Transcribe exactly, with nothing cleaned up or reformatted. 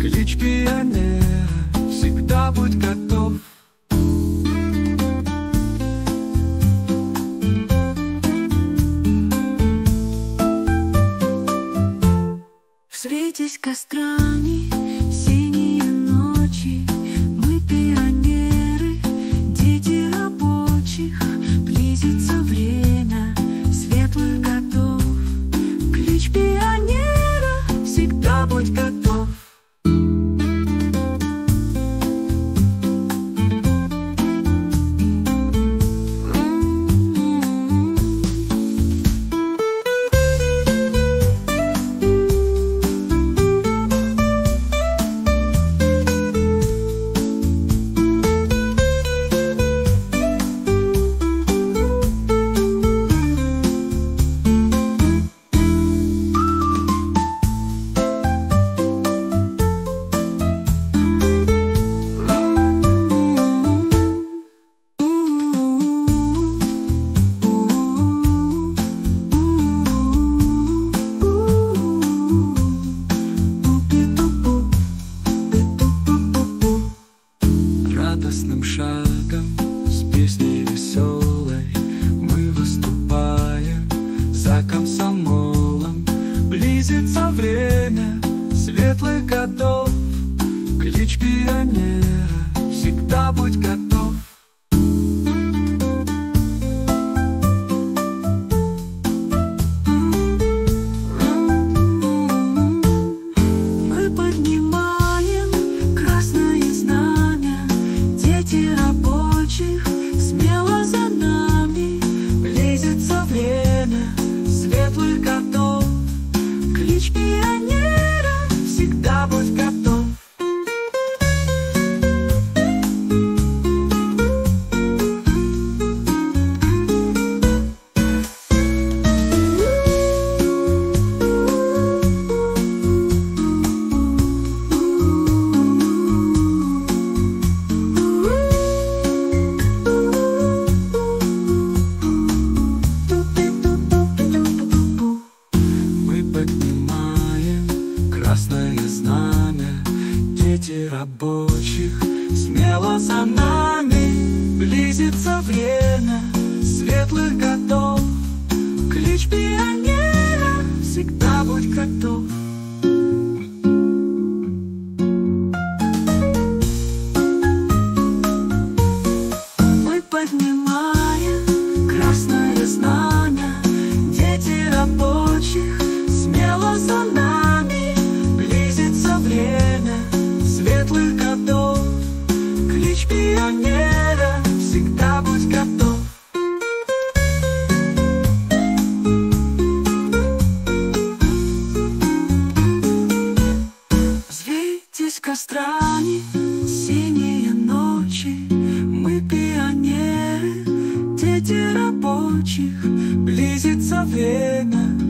Клич пионера, всегда будь готов. Встретись кострами, синие ночи. Мы пионеры, дети рабочих. Близится время светлых годов. Клич пионера, всегда будь готов. Радостным шагом, с песней веселой мы выступаем за комсомолом. Близится время светлых годов. Клич пионера, всегда будь готов. Мы поднимаем красное знамя, дети рабочих смело за нами. Близится время светлых годов. Клич пионера, всегда будь готов. Красное знамя, дети рабочих смело за нами. Близится время светлых годов. Клич пионера, всегда будь готов. Мы поднимаем красное знамя, дети рабочих смело за нами. Близится время светлых годов. Клич пионера, всегда будь готов. Взвейтесь кострами, синие ночи. Мы пионеры, дети рабочих. Близится время